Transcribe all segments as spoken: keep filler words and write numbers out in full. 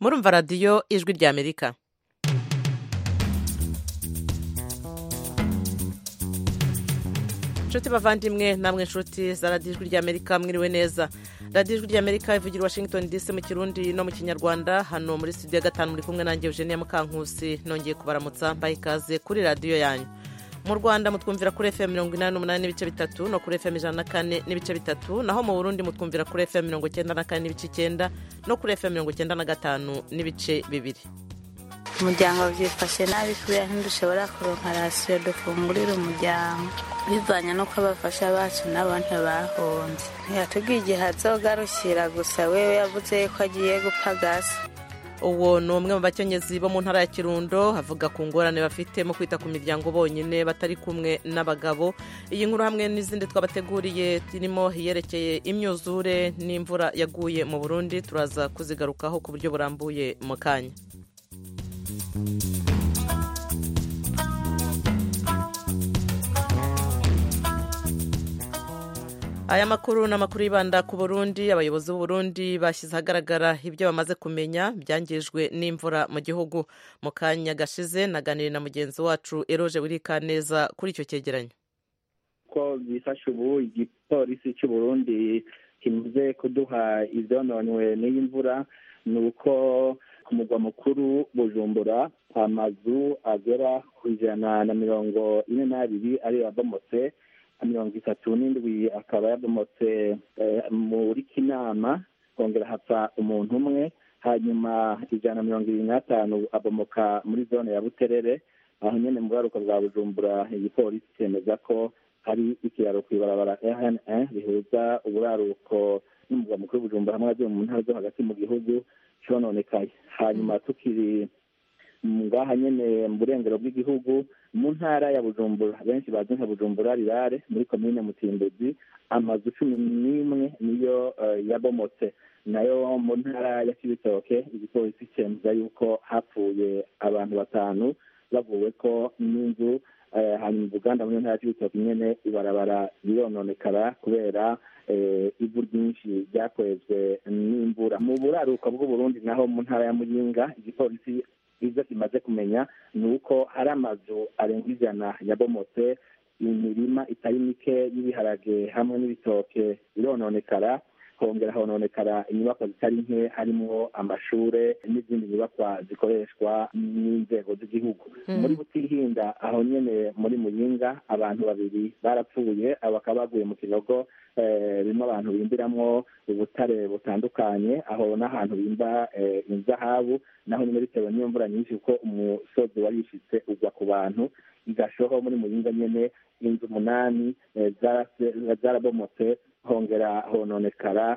murumva radiyo ijwi ry'Amerika. Nshuti bavandimwe namwe nshuti za radiyo ijwi ry'Amerika, mwiriwe neza. Radiyo ijwi ry'Amerika ivugira Washington D C mu Kirundi no mu Kinyarwanda. Hano muri studio ya gatanu muri kumwe nanjye Eugenia Mukankusi, nongeye kubaramutsa mbaha ikaze kuri radiyo yanyu. Mu Rwanda mutwumvira kuri F M mirongo inani n'umunani n'ibice bitatu no kuri F M ijana na kane n'ibice bitatu, naho mu Burundi mutwumvira kuri F M mirongo icyenda na kane n'ibice icyenda no kuri F M mirongo icyenda na gatanu n'ibice bibiri. Umuryango byifashe nabi kubera ntidushobora kuronka rasiyo dufungurira umuryango bivanye nuko abafasha bacu n'abantu bahonze. Ntiyatubwiye igihe azogarukira, gusa wewe yavuze ko agiye gupagasa. Uwo ni umwe mu bakenyezi bo mu ntara ya Kirundo, havuga ku ngorane bafite mu kwita ku miryango bonyine batari kumwe n'abagabo. Iyi nkuru hamwe n'izindi twabateguriye zirimo yerekeye imyuzure n'imvura yaguye mu Burundi turaza kuzigarukaho ku buryo burambuye mu kanya. Aya makuru na makuru yibanda ku Burundi. Abayobozi b'u Burundi bashyize ahagaragara ibyo bamaze kumenya byangijwe n'imvura mu gihugu. Mu kanya gashize naganiriye na mugenzi wacu Eroge Wirikaneza kuri icyo cyegeranyo. Ko bifasha ubu igipolisi cy'u Burundi kimaze kuduha ivyononwe n'imvura, ni uko ku mugwa mukuru Bujumbura amazu agera ku ijana na mirongo ine n'abiri ari yabomotse, mirongo itatu n'indwi akaba yabomotse muri Kinama, kongera hapfa umuntu umwe, hanyuma ijana na mirongo ibiri n'atanu abomoka muri zone ya Buterere. Aho nyene mu buraruko bwa Bujumbura igipolisi cyemeza ko hari ikiraro kw'ibarabara R N un rihuza uburaruko n'umugwa mukuru Bujumbura hamwe n'azo mu ntara zo hagati mu gihugu cononekaye. Hanyuma tukiri ngaha nyene mu burengero bw'igihugu mu ntara ya Bujumbura, benshi bazi nka Bujumbura rirare, muri komine Mutimbuzi amazu cumi n'imwe niyo uh, yabomotse. Nayo mu ntara ya Cibitoke igipolisi cemeza yuko hapfuye abantu batanu bavuwe ko n'inzu. Uh, hanyuma Buganda muri ntara ya Cibitoke nyene ibarabara rirononekara kubera uh, ivu ryinshi ryakwezwe n'imvura. Mu buraruko bw'u Burundi naho mu ntara ya Muyinga igipolisi ibyo kimaze kumenya ni uko hari amazu arenga ijana yabomotse, imirima itari mike y'ibiharage hamwe n'ibitoke birononekara, hongera hononekara inyubakwa zitari nke harimo amashure n'izindi nyubakwa zikoreshwa n'inzego z'igihugu. Mm. Muri Butihinda aho nyene muri Muyinga abantu babiri barapfuye, bakaba baguye mu kinogo birimo abantu bimbiramwo ubutare butandukanye, aho n'ahantu bimba inzahabu, naho nyine bitewe n'iyo mvura nyinshi kuko umusozi warishitse ugwa ku bantu. Igashoho muri Muyinga nyene inzu umunani zarabomotse, hongera hononekara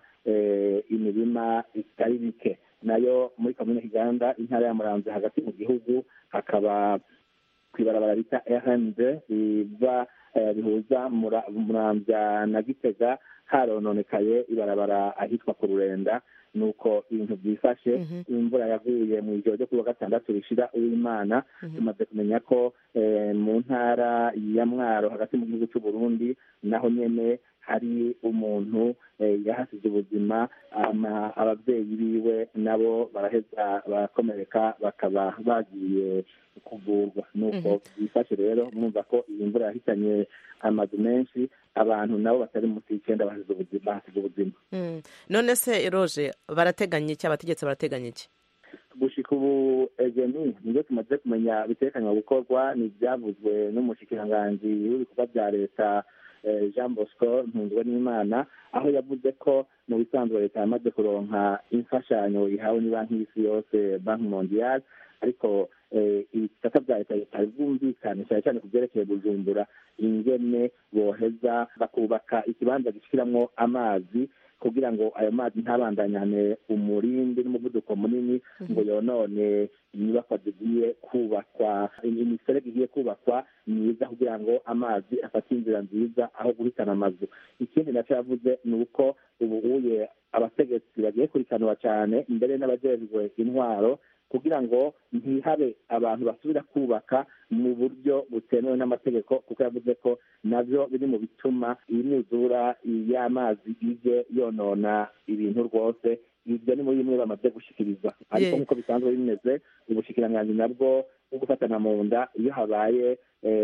imirima itari bike. Nayo muri komine Kiganda intara ya Muramvya hagati mu gihugu hakaba kw'ibarabara bita R N deux riva rihuza Muramvya na Gitega harononekaye ibarabara ahitwa ku Rurenda. Nuko ibintu byifashe. Mm -hmm. Imvura yaguye mu ijoro ryo kuwa gatandatu rishira uw'Imana. Mm -hmm. Tumaze kumenya ko eh, mu ntara ya Mwaro hagati mu gihugu cy'u Burundi naho nyene hari umuntu eh, yahasize ubuzima, ababyeyi biwe nabo baraheza barakomereka bakaba bagiye kuvurwa. Nuko bifashe rero mwumva ko iyi mvura yahitanye amazu menshi, abantu nabo batari munsi y'icenda bahasize ubuzima bahasize ubuzima. Mm. None se Eroge barateganya iki, abategetsi barateganya iki? Gushika ubu egeni nibyo tumaze kumenya bitekanywa gukorwa, ni byavuzwe n'umushikiranganji w'ibikorwa bya leta Jean Bosco Ntungwenimana, aho yavuze ko mu bisanzwe leta yamaze kuronka imfashanyo ihawe ni banki y'isi yose, Banki Mondiale, ariko ibisata bya leta bitari bwumvikane cyane cyane ku byerekeye Bujumbura ingene boheza bakubaka ikibanza gishiramwo amazi kugira ngo ayo mazi ntabandanyane umurindi n'umuvuduko munini ngo yonone inyubakwa zigiye kubakwa, imiserege igiye kubakwa myiza kugira ngo amazi afate inzira nziza aho guhitana amazu. Ikindi nacyo yavuze ni uko ubu uye abategetsi bagiye kurikanwa cyane imbere n'abajejwe intwaro kugira ngo ntihabe abantu basubira kubaka mu buryo butemewe n'amategeko, kuko yavuze ko navyo biri mu bituma imyuzura y'amazi ije yonona ibintu rwose, ibyo ni muri bimwe bamaze gushikiriza ariko nk'uko bisanzwe bimeze ubushikiranganji nabwo bwo gufatana mu nda iyo habaye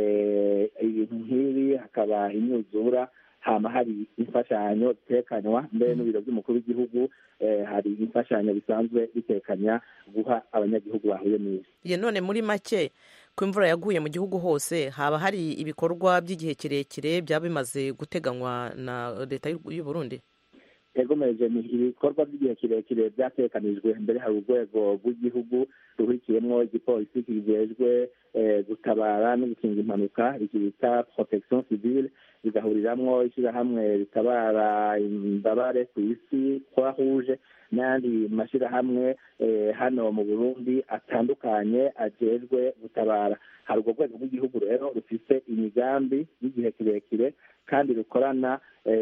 ibintu nk'ibi hakaba imyuzura hama hari imfashanyo zitekanywa mbere n'ibiro by'umukuru w'igihugu hari imfashanyo bisanzwe bitekanya guha abanyagihugu bahuye n'ibi. Ye none muri make ko imvura yaguye mu gihugu hose haba hari ibikorwa by'igihe kirekire byaba bimaze guteganywa na leta y'u Burundi? Egomeje ni ibikorwa by'igihe kirekire byatekanijwe mbere hari urwego rw'igihugu ruhurikiyemo igipolisi kijejwe gutabara no gukinga impanuka iki bita protection civile bigahuriramwo ishyirahamwe ritabara imbabare ku isi Croix Rouge n'andi mashyirahamwe hano mu Burundi atandukanye ajejwe gutabara. Hari urwo rwego rw'igihugu rero rufise imigambi y'igihe kirekire kandi rukorana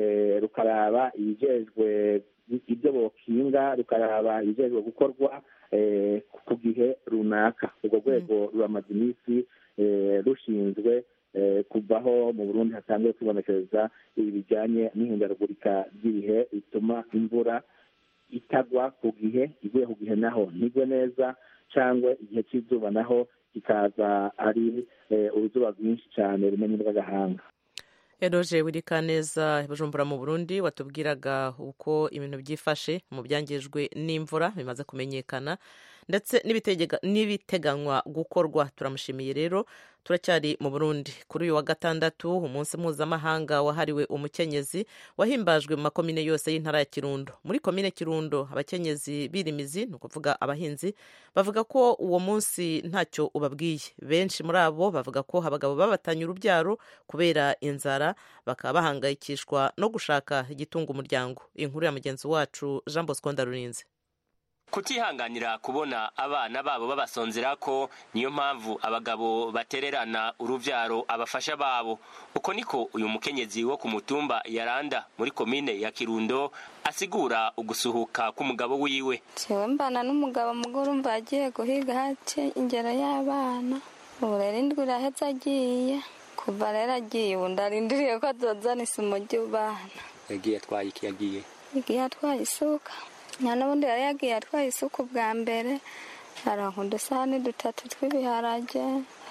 rukaraba ibijejwe ibyo bokinga rukaraba ibijejwe gukorwa ku gihe runaka. Urwo rwego ruramaze iminsi rushinzwe kuvaho mu Burundi hatangiye kwibonekeza ibi bijyanye n'ihindagurika ry'ibihe bituma imvura itagwa ku gihe, iguye ku gihe naho ntigwe neza, cyangwa igihe cy'izuba naho kikaza ari uruzuba rwinshi cyane rumenya rw'agahanga. Eroje Wirikaneza Bujumbura mu Burundi watubwiraga uko ibintu byifashe mu byangijwe n'imvura bimaze kumenyekana ndetse n'ibiteganywa gukorwa. Turamushimiye rero. Turacyari mu Burundi. Kuri uyu wa gatandatu umunsi mpuzamahanga wahariwe umukenyezi wahimbajwe mu makomine yose y'intara ya Kirundo. Muri komine Kirundo abakenyezi birimizi ni ukuvuga abahinzi bavuga ko uwo munsi ntacyo ubabwiye. Benshi muri abo bavuga ko abagabo babatanye urubyaro kubera inzara bakaba bahangayikishwa no gushaka igitunga umuryango. Inkuru ya mugenzi wacu Jean Bosco Ndarurinze. Kutihanganira kubona abana babo babasonzera ko niyo mpamvu abagabo batererana uruvyaro abafasha babo. Uko niko uyu mukenyezi wo ku mutumba Yaranda muri komine ya Kirundo asigura ugusuhuka k'umugabo wiwe. Jewe mbana n'umugabo muguru mbagiye guhiga hace ingero y'abana. Ubu rero indwi iraheze agiye. Kuva rero agiye ubu ndarindiriye ko azozana isumo ry'abana. Yagiye atwaye iki? Yagiye yagiye atwaye isuka. Nyana bundi yari yagiye atwaye isuku bwa mbere aronka udusahani dutatu tw'ibiharage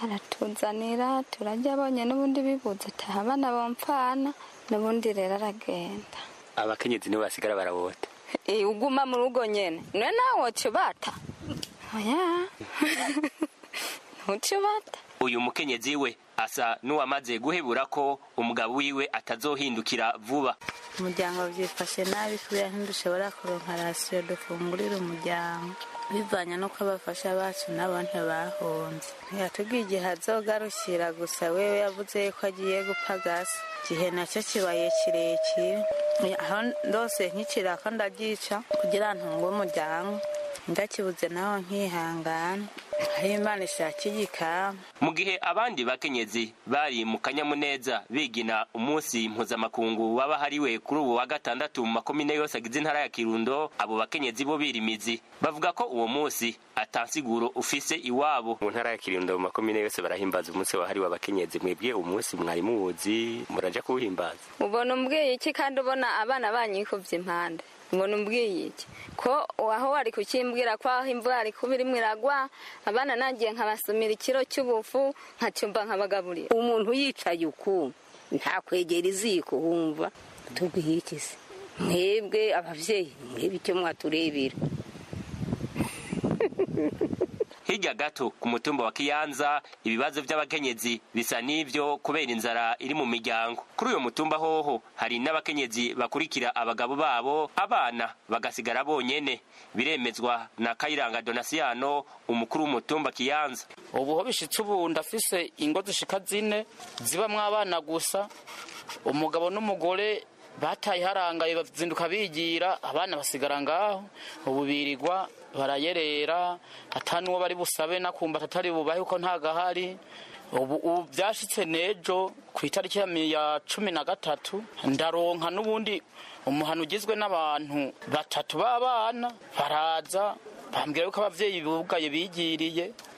aratuzanira turarya, abonye n'ubundi bibuze taha abana bompfana n'ubundi rero aragenda. Abakenyezi nibo basigara barawota. Eh uguma mu rugo nyene none nawe wocubata oya ntucubata. Uyu mukenyezi we asa n'uwamaze guhebura ko umugabo wiwe atazohindukira vuba. Umuryango byifashe nabi kubera ntidushobora kuronka rasiyo dufungurira umuryango bivanye nuko abafasha bacu n'abantu bahonze. Ntiyatubwiye igihe azogarukira gusa wewe yavuze ko agiye gupagasa. Igihe nacyo kibaye kirekire aho ndose nk'ikiraka ndagica kugira ntunge umuryango ndakibuze naho nkihangana hari Imana ishakiye ikamba. Mu gihe abandi bakenyezi bari mu kanyamuneza bigina umunsi mpuzamakungu waba hariwe kuri ubu wa gatandatu mu makomine yose agize intara ya Kirundo, abo bakenyezi bo birimizi bavuga ko uwo munsi atansiguro ufise iwabo. Mu ntara ya Kirundo mu makomine yose barahimbaza umunsi wahariwe abakenyezi. Mwebwe umunsi mwari muwuzi muraja kuwuhimbaza? Ubona umbwiye iki kandi ubona abana banyikuvye impande? Mbona umbwiye iki ko aho wari kukimbwira ko aho imvura ari kubiri mwiragwa abana nagiye nkabasumira ikiro cy'ubufu nkacyumba nkabagaburira. Umuntu yicaye uku nta kwegera iziko humva tubwihikize mwebwe abavyeyi mwebwe icyo mwaturebera. Hirya gato ku mutumba wa Kiyanza ibibazo by'abakenyezi bisa n'ivyo kubera inzara iri mu miryango. Kuri uyo mutumba hoho hari n'abakenyezi bakurikira abagabo babo, abana bagasigara bonyene. Biremezwa na Kayiranga Donasiano umukuru w'umutumba Kiyanza. Ubu ho bishitse ubu ndafise ingo zishika zine zibamwe abana gusa, umugabo n'umugore bataye harangaye bazinduka bigira, abana basigara ngaho ubu birirwa barayerera atanu uwo bari busabe nakumva tatari bubahe uko nta gahari. Ubu byashitse nejo ku itariki ya cumi na gatatu ndaronka n'ubundi umuhano ugizwe n'abantu batatu b'abana baraza bambwira yuko abavyeyi bugaye bigiriye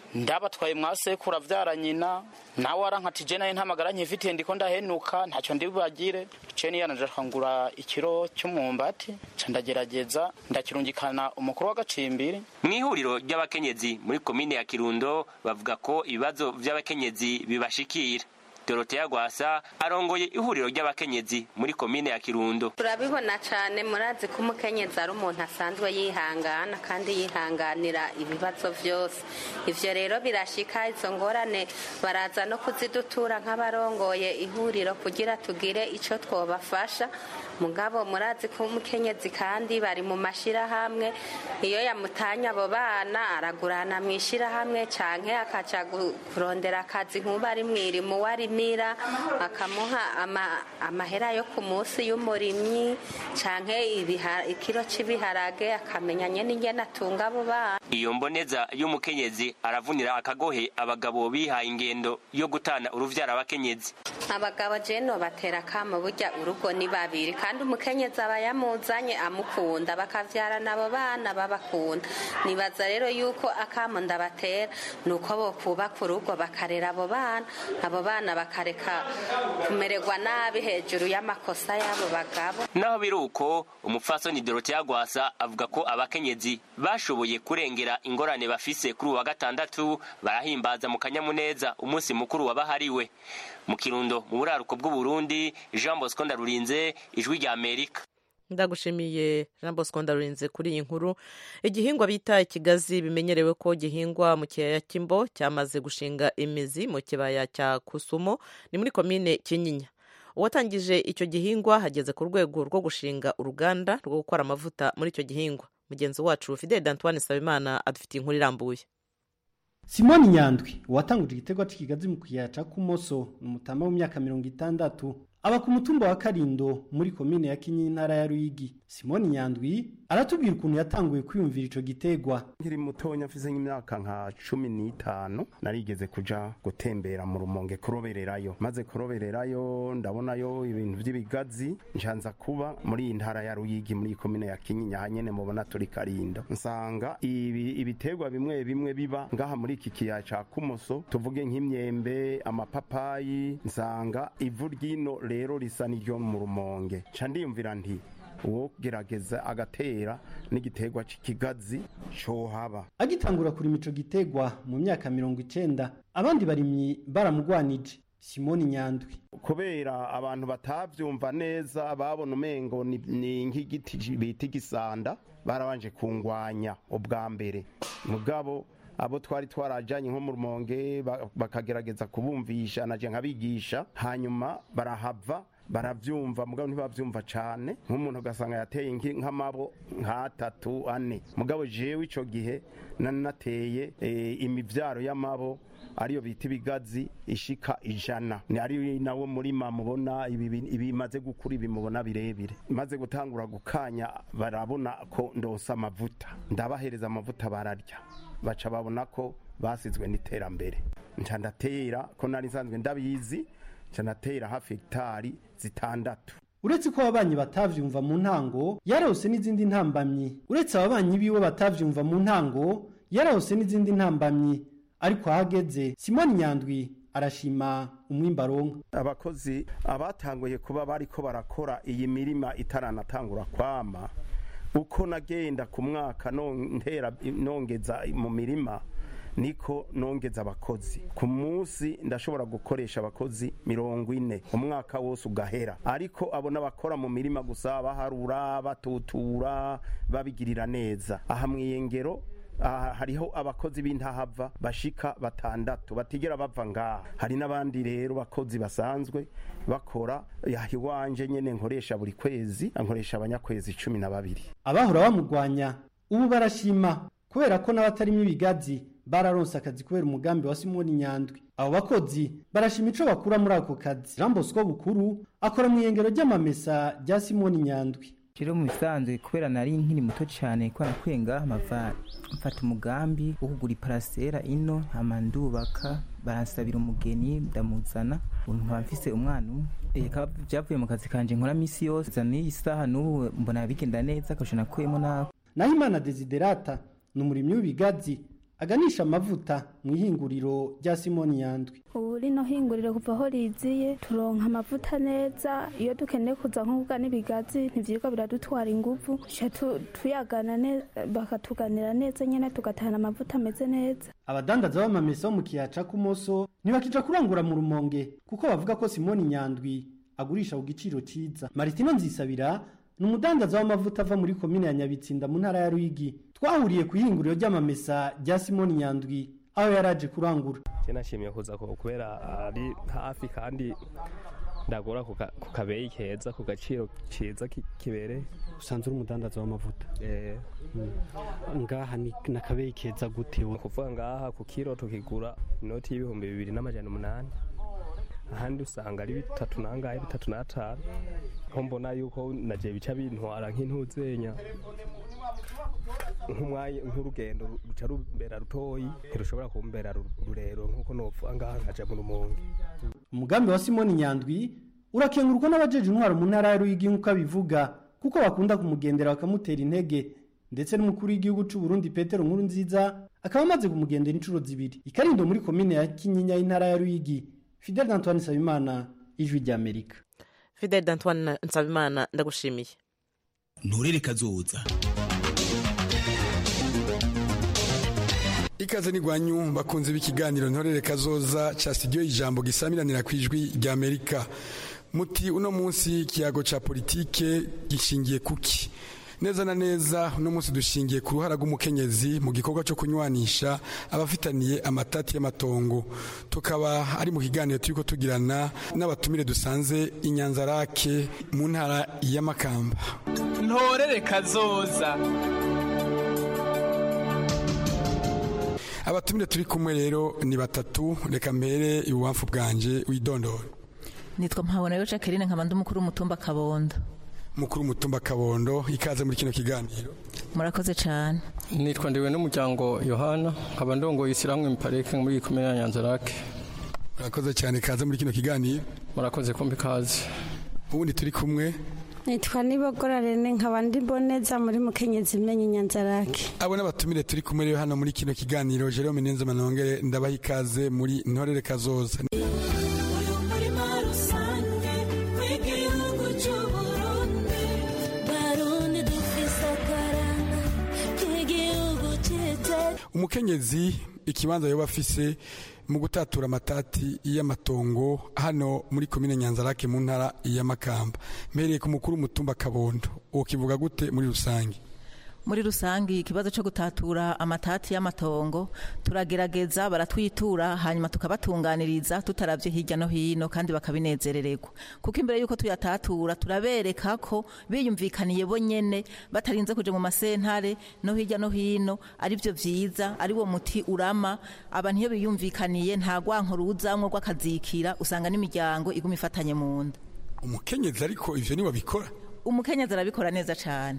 ndabatwaye mwasekura avyara nyina nawe arankati je naye ntamagara nkifitiye ndiko ndahenuka ntacyo ndibagire ceni yanaje akangura ikiro cy'umwumbati ca ndagerageza ndakirungikana umukuru w'agacimbiri. Mw'ihuriro ry'abakenyezi muri komine ya Kirundo bavuga ko ibibazo vy'abakenyezi bibashikira. Dorothea Gwasa arongoye ihuriro ry'abakenyezi muri komine ya Kirundo. Turabibona cyane murazi ko umukenyezi ari umuntu asanzwe yihangana kandi yihanganira ibibazo byose. Ivyo rero birashika izo ngorane baraza no kuzidutura nk'abarongoye ihuriro kugira tugire ico twobafasha. Mugabo murazi ko umukenyezi kandi bari mu mashira hamwe iyo yamutanya abo bana aragurana mwishira hamwe canke akaca kurondera akazi nkuba ari mwirimo wari mira akamuha ama, amahera yo ku munsi y'umurimyi canke ikiro c'ibiharage akamenya nyene ingene atunga abo bana. Iyo mboneza y'umukenyezi aravunira akagohe abagabo bihaye ingendo yo gutana uruvyara abakenyezi. Abagabo je no batera kama burya urugo ni babiri kandi umukenyezi aba yamuzanye amukunda bakavyara nabo bana babakunda. Nibaza rero yuko akamo ndabatera nuko bo kubaka urugo bakarera abo bana abo bana bakareka kumererwa nabi hejuru y'amakosa y'abo bagabo. Naho biruko umupfasoni Dorothea Gwasa avuga ko abakenyezi bashoboye kurengera ingorane bafise kuri wa gatandatu barahimbaza mu kanyamuneza umunsi mukuru wabahariwe. Mu Kirundo mu buraruko bw'u Burundi, Jean Bosco Ndarurinze, Ijwi rya Amerika. Ndagushimiye Jean Bosco Ndarurinze kuri iyi nkuru. Igihingwa bita ikigazi bimenyerewe ko gihingwa mu kiyaya Kimbo cyamaze gushinga imizi mu kibaya cya Kusumo ni muri komine Kinyinya. Uwatangije icyo gihingwa hageze ku rwego rwo gushinga uruganda rwo gukora amavuta muri icyo gihingwa. Mugenzi wacu Fidel Antoine Sabimana adufitiye inkuru irambuye. Simoni Nyandwi watanguje igitego cy'ikigazi mu kiyaya ca Kumoso umutama w'imyaka mirongo itandatu aba ku mutumba wa Karindo muri komine ya Kinyinya ntara ya Ruyigi. Simoni Nyandwi aratubwira ukuntu yatanguye kwiyumvira ico gitegwa. Nkiri mutonya mfise nk'imyaka nka cumi n'itanu narigeze kuja gutembera mu Rumonge kurobererayo, maze kurobererayo ndabonayo ibintu by'ibigazi njanza kuba muri iyi ntara ya Ruyigi muri komine ya Kinyinya hanyene mubona turi Karindo. Nsanga ibi ibitegwa bimwe bimwe biba ngaha muri iki kiyaya ca Kumoso tuvuge nk'imyembe, amapapayi, nsanga ivu ryino rero risa n'iryo mu Rumonge. Ca ndiyumvira nti uwo gerageza agatera n'igitegwa c'ikigazi cyo haba. Agitangura kuri mico gitegwa mu myaka mirongo icenda abandi barimyi baramugwanije. Simoni Nyandwi kubera abantu batavyumva neza babona umengo ni, ni nk'igiti bita igisanda barabanje kungwanya ubwa mbere. Mugabo abo twari twarajanye nko mu Rumonge bakagerageza kubumvisha naje nkabigisha hanyuma barahava baravyumva mugabo ntibavyumva cane nk'umuntu gasanga yateye nk'amabo nk'atatu ane mugabo jewe ico gihe nanateye e, imivyaro y'amabo ariyo bita ibigazi ishika ijana ni ari nawo muri mamubona ibimaze gukura ibimubona birebire maze gutangura gukanya barabona ko ndosa amavuta ndabahereza amavuta bararya baca babona ko basizwe n'iterambere nca ndatera ko nari nsanzwe ndabizi nca ndatera hafi hegitari zitandatu. Uretse ko ababanyi batavyumva mu ntango yarose n'izindi ntambamyi uretse ababanyi biwe batavyumva mu ntango yarose n'izindi ntambamyi ariko ahageze Simoni Nyandwi arashima umwimbaronka. Abakozi abatanguye kuba bariko barakora iyi mirima itaranatangura kwama uko nagenda ku mwaka ntera nongeza mu mirima niko nongeza abakozi ku munsi ndashobora gukoresha abakozi mirongo ine umwaka wose ugahera ariko abo n'abakora mu mirima gusa baharura batutura babigirira neza aha mwiyengero aha hariho abakozi b'intahava bashika batandatu batigera bava ngaha hari n'abandi rero bakozi basanzwe bakora yahiwanje nyene nkoresha buri kwezi ankoresha abanyakwezi cumi na babiri. Abahora bamugwanya ubu barashima kubera ko n'abatarimo ibigazi bararonse akazi kubera umugambi wa Simoni Nyandwi. Abo bakozi barashima ico bakura muri ako kazi. Jean Bosco Bukuru akora mu yengero ry'amamesa rya Simoni Nyandwi. Kiro mu bisanzwe kubera nari nkiri muto cyane ko nakwenga amava mfata umugambi wo kugura iparasera ino amandubaka baransabira umugeni ndamuzana umuntu bamfise umwana umwe eka byavuye mu kazi kanje nkora misi yose zani isaha n'ubu mbona bigenda neza ko nakwemo nako. Nahimana Desiderata n'umurimyi w'ibigazi aganisha amavuta mu ihinguriro rya Simoni Nyandwi. Ubu rino hinguriro kuva aho riziye turonka amavuta neza, iyo dukeneye kuza nko kugana ibigazi ntivyirwa biradutwara inguvu, tuyagana neza bakatuganira neza nyene tugatahana amavuta ameze neza. Abadandaza b'amamesa mu kiyaca kumoso ntibakija kurangura mu Rumonge kuko bavuga ko Simoni Nyandwi agurisha ku giciro ciza. Martino Nzisabira ni umudandaza w'amavuta ava muri komine ya Nyabitsinda mu ntara ya Ruyigi. Twahuriye ku ihinguriro ry'amamesa rya Simoni Nyandwi aho yaraje kurangura. Je nashimiye kuza ko kubera ari hafi kandi ndagora ku kabeyi keza ku gaciro ciza kibere. Usanzwe uri umudandaza w'amavuta. Eh mm. Ngaha ni nakabeyi keza gute? Kuvuga ngaha ku kilo tukigura inoti y'ibihumbi bibiri n'amajana umunani. Ahandi usanga ari bitatu nangaye bitatu n'atanu. Ko mbona yuko naje bica bintwara nk'intuzenya nk'umwaye nk'urugendo ruca rumbera rutoyi ntirushobora kumbera rurero nk'uko nopfa ngaha nkaja mu Rumonge. Umugambi wa Simoni Nyandwi urakengurwa n'abajeje intwaro mu ntara ya Ruyigi nk'uko abivuga kuko bakunda kumugendera bakamutera intege, ndetse n'umukuru w'igihugu c'u Burundi Petero Nkurunziza akaba amaze kumugendera incuro zibiri. Ikarindo muri komine ya Kinyinya y'intara ya Ruyigi. Fidel Antoine Nsabimana, Ijwi ry'Amerika. Fidel Antoine Nsabimana, ndagushimiye. Nturere kazoza. Ikaze ni gwanyu bakunze b'ikiganiro Ntorere kazoza ca studio Ijambo gisamiranira kwijwi rya Amerika. Muti uno munsi kiyago ca politike gishingiye kuki? Neza na neza uno munsi dushingiye ku ruhara rw'umukenyezi mu gikorwa cyo kunywanisha abafitaniye amatati y'amatongo. Tukaba ari mu kiganiro turiko tugirana n'abatumire dusanze Inyanzarake mu ntara ya Makamba. Ntorere kazoza. Abatumire turi kumwe rero ni batatu, reka mbere iwamfu bwanje widondora. Nitwa Mpabonayo Jacqueline nkabandi umukuru mutumba Kabondo. Mukuru mutumba Kabondo, ikaze muri kino kiganiro. Murakoze cyane. Nitwa ndiwe n'umuryango Yohana nkabandongo yisiramwe impareke muri komine ya Nyanzarake. Murakoze cyane, ikaze muri kino kiganiro. Murakoze kumbi kaze. Ubundi turi kumwe Nitwa Nibogora Rene nkabandi boneza muri mukenyezi menye Nyanzarake. Abo n'abatumire turi kumwe rero hano muri kino kiganiro. Jerome Nenze Manongere ndabaha ikaze muri Ntorere kazoza. Umukenyezi ikibanza yoba afise mu gutatura amatati y'amatongo hano muri komine Nyanzarake mu ntara ya Makamba. Mpereye ku mukuru mutumba Kabondo, ukivuga gute muri rusangi? Muri rusangi ikibazo cyo gutatura amatati y'amatongo turagerageza baratwitura hanyuma tukabatunganiriza tutaravye hirya no hino kandi bakabinezerererwa, kuko imbere yuko tuyatatura turabereka ko biyumvikaniye bo nyene batarinze kuje mu masentare no hirya no hino ari byo vyiza, ari wo muti urama. Abantu iyo biyumvikaniye nta gwanko ruzamwe rw'akazikira, usanga n'imiryango iguma ifatanye mu nda. Umukenyezi ariko ivyo ni wabikora? Umukenyezi arabikora neza cyane.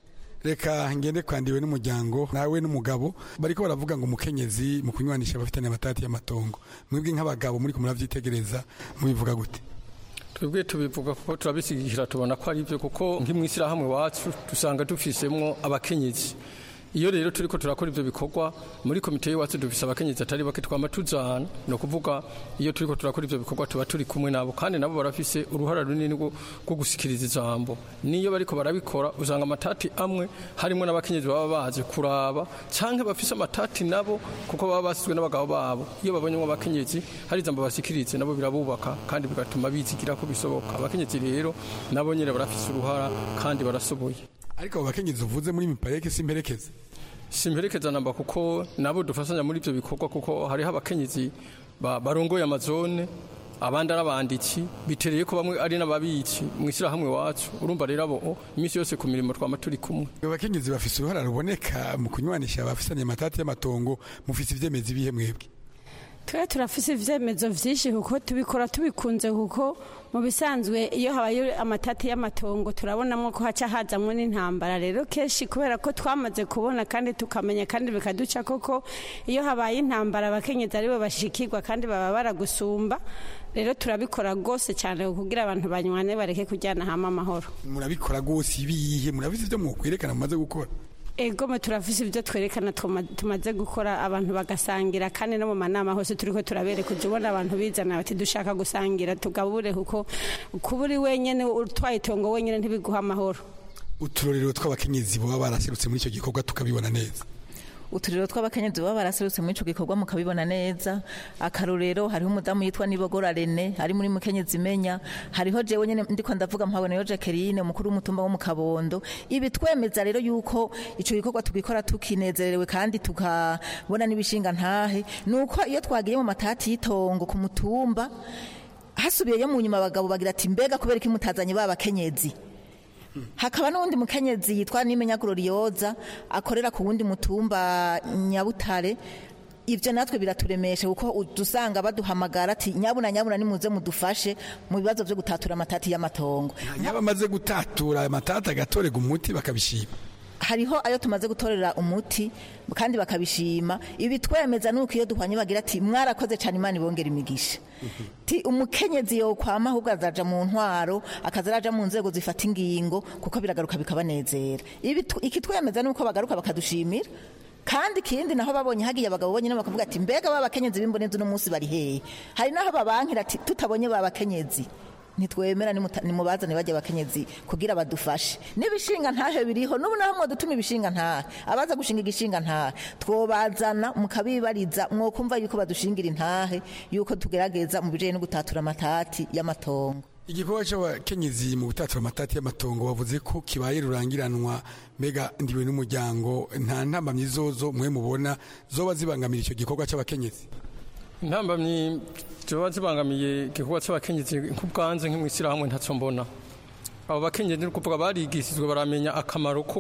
Reka ngende kwandiwe n'umuryango nawe n'umugabo bariko baravuga ngo umukenyezi mu kunywanisha abafitanye amatati y'amatongo. Mwebwe nk'abagabo muri kumuravyitegereza mubivuga gute? Twebwe tubivuga kuko turabisigikira tubona ko ari byo, kuko nk'imwisira hamwe wacu dusanga dufisemwo abakenyezi. Iyo rero turiko turakora ivyo bikorwa muri komite y'wacu dufise abakenyezi atari bake twama tuzana, no kuvuga iyo turiko turakora ivyo bikorwa tuba turi kumwe nabo, kandi nabo barafise uruhara runini rwo gusikiriza ijambo. Niyo bariko barabikora usanga amatati amwe harimo n'abakenyezi baba baje kuraba canke bafise amatati nabo kuko baba basizwe n'abagabo babo. Iyo babonye ngo abakenyezi hari ijambo basikirize nabo birabubaka kandi bigatuma bizigira ko bisoboka. Abakenyezi rero nabo nyene barafise uruhara kandi barasoboye. Ariko abo bakenyezi uvuze muri mipareke simperekeze simperekeza namba kuko nabo dufasanya muri ivyo bikorwa, kuko hariho abakenyezi barongoye amazone, abandi arabandiki, bitereye ko bamwe ari n'ababiki mwisira hamwe wacu. Urumva rero abo imisi yose ku mirimo twama turi kumwe. Abakenyezi bafise uruhara ruboneka mu kunywanisha abafisanye amatati y'amatongo, mufise ivyemezi bihe mwebwe? Twe turafise ivyemezo vyinshi kuko tubikora tubikunze, kuko mu bisanzwe iyo habaye amatati y'amatongo turabonamo ko haca hazamwe n'intambara. Rero keshi kubera ko twamaze kubona kandi tukamenya kandi bikaduca koko iyo habaye intambara abakenyezi aribo bashikirwa kandi baba baragusumba. Rero turabikora gose cyane kugira abantu banywane bareke kujyana hama amahoro. Murabikora gose ibihe murabizi byo mukwerekana mumaze gukora? ego me turafise ibyo twerekana tumaze gukora abantu bagasangira kandi no mu manama hose turiko turabereka uje ubona abantu bizana bati dushaka gusangira tugabure kuko kuburi wenyene utwaye itongo wenyene ntibiguha amahoro. Uturorero tw'abakenyezi baba baraserutse muri icyo gikorwa tukabibona neza. Uturero tw'abakenyezi baba baraserutse muri ico gikorwa mukabibona neza. Akarorero hariho umudamu yitwa Nibogora Rene ari muri mukenyezi menya, hariho jewe nyene ndiko ndavuga mpabone yo Jacqueline umukuru w'umutumba wo mu Kabondo. Ibi twemeza rero yuko ico gikorwa tugikora tukinezerewe kandi tukabona n'ibishinga ntahe nuko iyo twagiye mu matati y'itongo ku mutumba hasubiyeyo mu nyuma abagabo bagira ati mbega kubera iki mutazanye babakenyezi. Hakaba n'undi mukenyezi yitwa Nimenya Gloriosa akorera ku wundi mutumba Nyabutare. Ivyo natwe biraturemesha kuko dusanga baduhamagara ati nyabuna nyabuna nimuze mudufashe mu bibazo byo gutatura amatati y'amatongo. Nyaba maze gutatura amatati agatorega umuti bakabishima. Hariho ayo tumaze gutorera umuti kandi bakabishima. Ibi twemeza nuko iyo duhwanye bagira ati mwarakoze cyane Imana ibongera imigisha. Ti umukenyezi yo kwama ahubwo azaja mu ntwaro akazaraja mu nzego zifata ingingo kuko biragaruka bikabanezera. Ibi iki twemeza nuko bagaruka bakadushimira. Kandi kindi naho babonye hagiye abagabo bonyine bakavuga ati mbega babakenyezi bimboneze no munsi bari hehe. Hari naho babankira ati tutabonye babakenyezi nitwemera nimubazane bajya abakenyezi kugira badufashe n'ibishinga ntahe biriho n'ubu naho mwo dutuma ibishinga ntahe abaza gushinga igishinga ntahe twobazana mukabibariza mwokumva yuko badushingira intahe yuko tugerageza mu bijanye no gutatura amatati y'amatongo. Igikorwa cy'abakenyezi mu gutatura amatati y'amatongo bavuze ko kibaye rurangiranwa mbega ndiwe n'umuryango nta ntambamyi zozo mwe mubona zoba zibangamira icyo gikorwa cy'abakenyezi. Intambamyi zoba zibangamiye igikorwa cy'abakenyezi nk'ubwanze nk'imwisira hamwe ntaco mbona. Abo bakenyezi ni kuvuga barigishijwe baramenya akamaro ko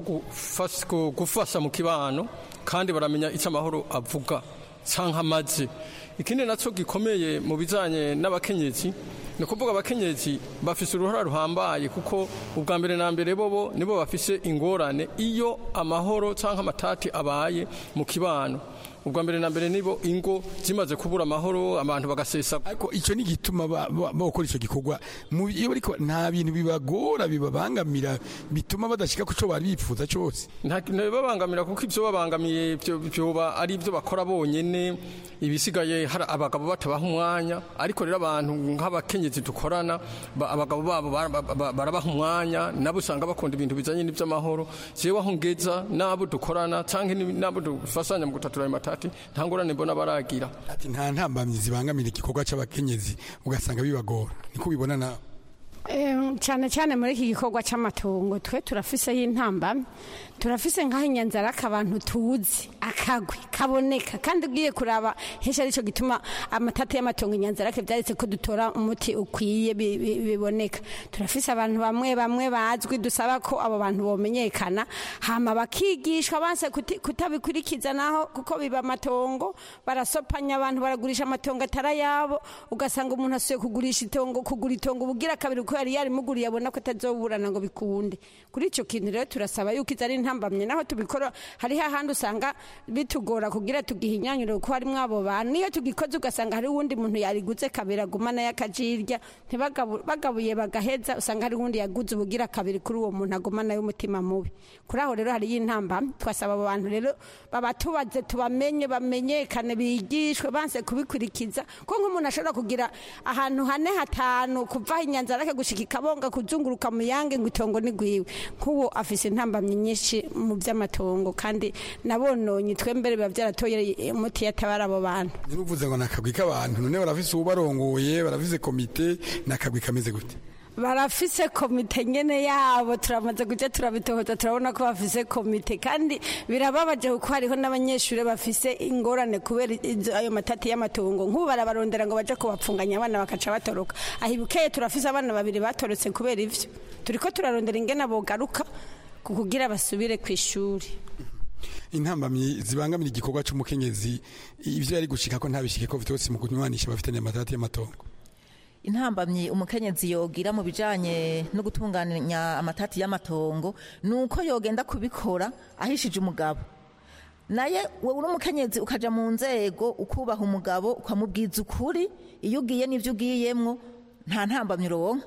gufasha mu kibano kandi baramenya icyo amahoro avuga canke amaze. Ikindi naco gikomeye mu bijanye n'abakenyezi ni kuvuga abakenyezi bafise uruhara ruhambaye kuko ubwa mbere na mbere bobo nibo bafise ingorane iyo amahoro canke amatati abaye mu kibano. Ubwa mbere na mbere nibo ingo zimaze kubura amahoro abantu bagasesa. Ariko ico ni gituma bakora ico gikorwa mu iyo bariko nta bintu bibagora bibabangamira bituma badashika kuco bari bipfuza cyose. Nta babangamira kuko ivyo babangamiye byoba ari ivyo bakora bonyene ibisigaye hari abagabo batabaha umwanya ariko rero abantu nk'abakenyezi dukorana abagabo babo barabaha umwanya nabo usanga bakunda ibintu bizanye n'ivy'amahoro. Jewe aho ngeza nabo dukorana canke nabo dufasanya mu gutatura amatati ntangorane mbona baragira. Ati nta ntambamyi zibangamira igikorwa cy'abakenyezi ugasanga bibagora niko bibona nawe. cyane cyane muri iki gikorwa cy'amatongo twe turafise y'intambamyi turafise nk'aho inyanzara abantu tuzi akagwi kaboneka kandi ugiye kuraba henshi arico gituma amatati y'amatongo inyanzara ke byaretse ko dutora umuti ukwiye biboneka. Turafise abantu bamwe bamwe bazwi dusaba ko abo bantu bomenyekana hama bakigishwa banse kutabikurikiza naho kuko biba amatongo barasopanya abantu baragurisha amatongo atarayabo ugasanga umuntu asuye kugurisha itongo kugura itongo bugira kabiri ko yari yari muguriye abona ko atazoburana ngo bikunde. Kuri ico kintu rero turasaba yuko izari ntambamye naho tubikora hari hahandi usanga bitugora kugira tugihinyanyure ko hari mwabo bantu niyo tugikoze ugasanga hari wundi muntu yariguze kabira gumana yakajirya ntibagabuye bagaheza usanga hari wundi yaguze ubugira kabiri kuri uwo muntu agumana y'umutima mubi. Kuri aho rero hari y'intambamye twasaba abo bantu rero babatubaze tubamenye bamenyekane bigishwe banse kubikurikiza ko nk'umuntu ashobora kugira ahantu hane hatanu kuva inyanzara ke gushika ikabonga kuzunguruka mu yange ngo itongo ni gwiwe kuwo afise intambamye nyinshi mu by'amatongo kandi nabononye twembere biba byaratoye umuti yatabara abo bantu. Nivuze ngo nakagwi k'abantu none barafise ubarongoye barafise komite nakagwi kameze gute? Barafise komite nyene yabo turamaze kuja turabitohoza turabona ko bafise komite kandi birababaje kuko hariho n'abanyeshure bafise ingorane kubera ayo matati y'amatongo nk'ubu barabarondera ngo baje ko bapfunganya abana bakaca batoroka ahibukeye turafise abana babiri batorotse kubera ivyo turiko turarondera ingene bogaruka kugira basubire kw'ishuri. Intambamyi zibangamira igikorwa cy'umukenyezi ivyo yari gushika ko ntabishike ko vyose mu kunywanisha bafitanye amatati y'amatongo. Intambamyi umukenyezi yogira mu bijanye no gutunganya amatati y'amatongo nuko yogenda kubikora ahishije umugabo naye wewe uri umukenyezi ukaja mu nzego ukubaha umugabo ukamubwiza ukuri iyo ugiye n'ivyo ugiyemwo nta ntambamyi uronka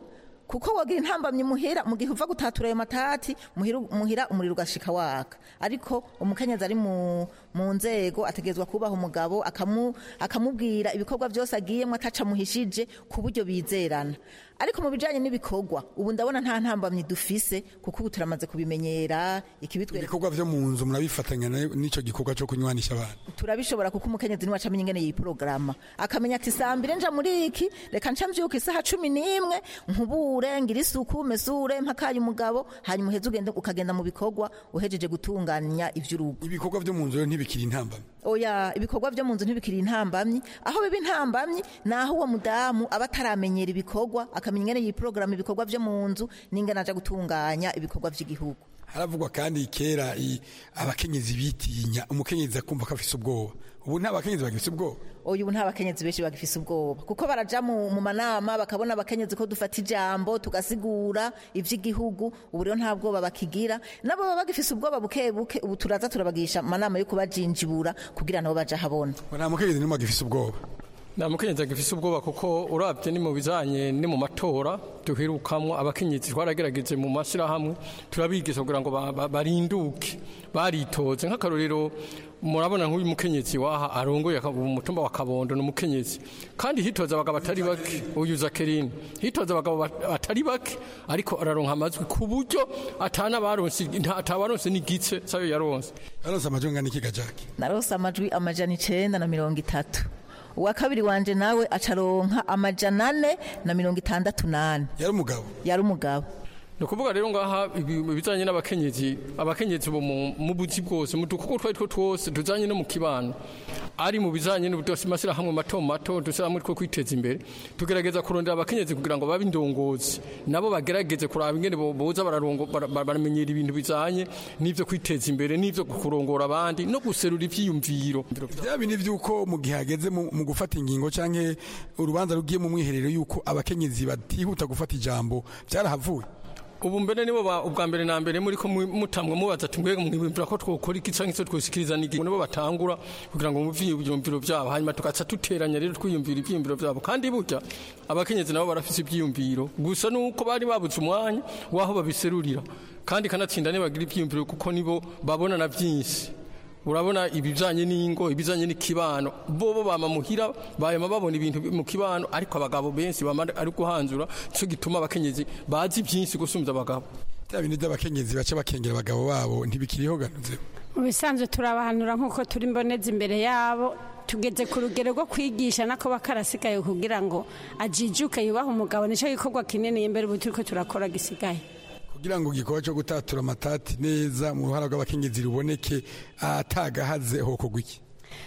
kuko wogira intambamye muhira mu gihe uva gutatura ayo matati muhira, muhira umuriro ugashika waka ariko umukenyezi ari mu, mu nzego ategerezwa kubaha umugabo akamu, akamubwira ibikorwa byose agiyemo ataca muhishije ku buryo bizerana ariko mu bijanye n'ibikorwa ubu ndabona nta ntambamye dufise kuko ubu turamaze kubimenyera ikibitwereka ibikorwa vyo mu nzu murabifatanya n'ico gikorwa cyo kunywanisha abantu turabishobora kuko umukenyezi niwe acamenya ingene iyi porogaramu akamenya ati saa mbiri nja muri iki reka nca mvyuka isaha cumi n'imwe nkubure ngira isuku mesure mpakaye umugabo hanyuma uheze ugende ukagenda mu bikorwa uhejeje gutunganya ivy'urugo ibikorwa vyo mu nzu ntibikiri intambamye oya ibikorwa vyo mu nzu ntibikiri intambamye aho biba intambamye naho uwo mudamu aba ataramenyera ibikorwa akamenya ingene iyi porogaramu ibikorwa vyo mu nzu n'ingene aja gutunganya ibikorwa vy'igihugu haravugwa kandi kera abakenyezi bitinya umukenyezi akumva ko afise ubwoba ubu nta bakenyezi bagifise ubwoba oya ubu nta bakenyezi benshi bagifise ubwoba kuko baraja mu manama bakabona abakenyezi ko dufata ijambo tugasigura ivy'igihugu ubu rero nta bwoba bakigira nabo baba bagifise ubwoba buke buke ubu turaza turabagisha amanama yo kubajinjibura kugira nabo baja habona nta mukenyezi nimwe agifise ubwoba nta mukenyezi agifise ubwoba kuko urabye ni mu bijanye ni mu matora duherukamwo abakenyezi twaragerageje mu mashirahamwe turabigisha kugira ngo barinduke baritoze nk'akarorero murabona nk'uyu mukenyezi waha arongoye umutumba wa Kabondo n'umukenyezi kandi hitoza abagabo atari bake uyu Zakerine hitoza abagabo atari bake ariko araronka amajwi ku buryo atana baronse atabaronse n'igice sayo yaronse yaronse amajwi ngana iki gajaki naronse amajwi amajana icenda na mirongo itatu uwa kabiri wanje nawe acaronka amajana ane na mirongo itandatu nane yari umugabo yari umugabo nukuvuga rero ngaha ibijanye n'abakenyezi abakenyezi bo mu buzi bwose mu dukuko twari two twose tujanye no mu kibano ari mu bijanye n'ubudosimashira hamwe mato mato dusaramwe two kwiteza imbere tugerageza kurondera abakenyezi kugira ngo babe indongozi nabo bagerageze kuraba ingene boza bararongo baramenyera ibintu bijanye n'ivyo kwiteza imbere n'ivyo kurongora abandi no guserura ivyiyumviro byabi ni vyuko mu gihe hageze mu gufata ingingo canke urubanza rugiye mu mwiherero yuko abakenyezi batihuta gufata ijambo byarahavuye ubu mbere nibo ubwa mbere na mbere muri ko mutamwe mubaza ati mbega mwibwira ko twokora iki canke se twosikiriza niki nibo batangura kugira ngo muvye ibyumviro byabo hanyuma tukaca tuteranya rero twiyumvira ibyumviro byabo kandi burya abakenyezi nabo barafise ibyumviro gusa nuko bari babuze umwanya waho babiserurira kandi kanatsinda ne bagira ibyumviro kuko nibo babona na byinshi urabona ibijanye n'ingo ibijanye n'ikibano bobo bama muhira bayama babona ibintu mu kibano ariko abagabo benshi bama ari guhanzura cyo gituma abakenyezi bazi byinshi gusumza abagabo bya bintu by'abakenyezi bace bakengera abagabo babo ntibikiriho ganuze mu bisanzwe turabahanura nk'uko turi mboneza imbere yabo tugeze ku rugero rwo kwigisha nako bakarasigaye kugira ngo ajijuke yubaha umugabo nico gikorwa kinini imbere ubu turiko turakora gisigaye kugira ngo igikorwa cyo gutatura amatati neza mu ruhara rw'abakenyezi ruboneke atagahaze ho kugwiki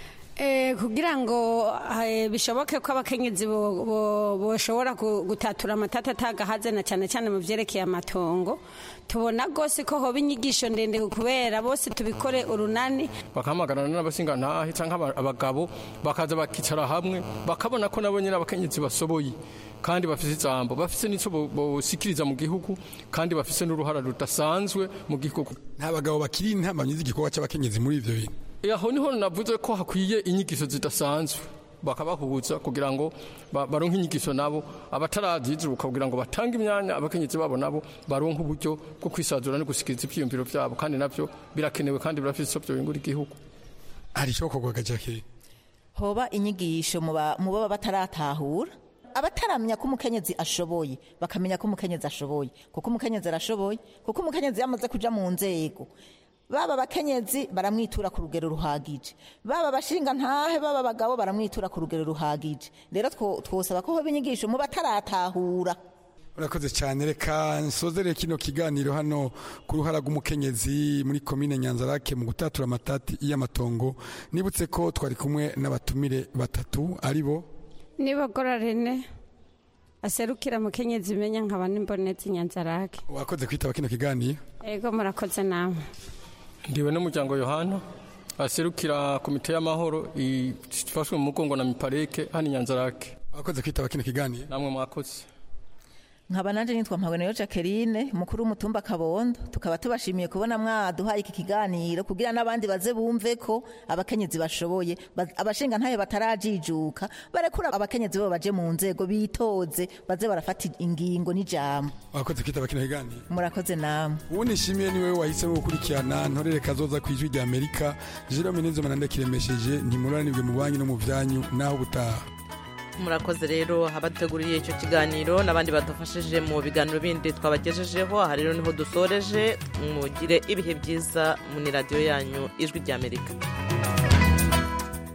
eh kugira ngo bishoboke ko abakenyezi boshobora gutatura amatati atagahaze na cyane cyane mu vyerekeye amatongo tubona gose ko hoba inyigisho ndende kubera bose tubikore urunani bakamagarana n'abasinga ntahe canke abagabo bakaza bakicara hamwe bakabona ko nabo nyine abakenyezi basoboye kandi bafise ijambo bafise nico bosikiriza mu gihugu kandi bafise n'uruhara rudasanzwe mu gihugu nta bagabo bakiri intambamye z'igikorwa cy'abakenyezi muri ivyo bintu aho niho navuze ko hakwiye inyigisho zidasanzwe bakabahuza kugira ngo baronke inyigisho nabo abatarazizuka kugira ngo batange imyanya abakenyezi babo nabo baronke uburyo bwo kwisazura no gusikiriza ivyiyumviro vyabo kandi navyo birakenewe kandi birafise byo bingura igihugu hari cyo kogwa gajake hoba inyigisho mu baba bataratahura abataramenya ko umukenyezi ashoboye bakamenya ko umukenyezi ashoboye kuko umukenyezi arashoboye kuko umukenyezi yamaze kuja mu nzego baba abakenyezi baramwitura ku rugero ruhagije baba abashinga ntahe baba abagabo baramwitura ku rugero ruhagije rero twosaba ko hoba inyigisho mu bataratahura urakoze cyane reka nsozere kino kiganiro hano ku ruhara rw'umukenyezi muri komine Nyanzarake mu gutatura amatati y'amatongo nibutse ko twari kumwe n'abatumire batatu ari bo Nibogora Rene aserukira mukenyezi menya nkaba nimbonetse Nyanzarake wakoze kwitaba kino kiganiro ego murakoze namwe ndiwe n'umuryango Yohana aserukira komite y'amahoro ifashwe mu mugongo na Mipareke hano Nyanzarake wakoze kwitaba kino kiganiro namwe mwakoze nkaba nanje nitwa Mpabonero Jacqueline mukuru w'umutumba Kabondo tukaba tubashimiye kubona mwaduhaye iki kiganiro kugira n'abandi baze bumve ko abakenyezi bashoboye abashinga ntaye batarajijuka barekura abakenyezi bo baje mu nzego bitoze baze barafata ingingo n'ijambo. Wakoze kitaba kino kiganiro. Murakoze namwe. Ubu nishimiye niwe wahisemo gukurikirana ntorere kazoza kwijwi rya Amerika. Jerome Nizo manande kiremesheje ntimuranibwe mu banyu no mu vyanyu naho butaha. Murakoze rero abateguriye icyo kiganiro n'abandi badufashije mu biganiro bindi twabagejejeho. Aha rero niho dusoreje, mugire ibihe byiza muri radio yanyu ijwi rya Amerika.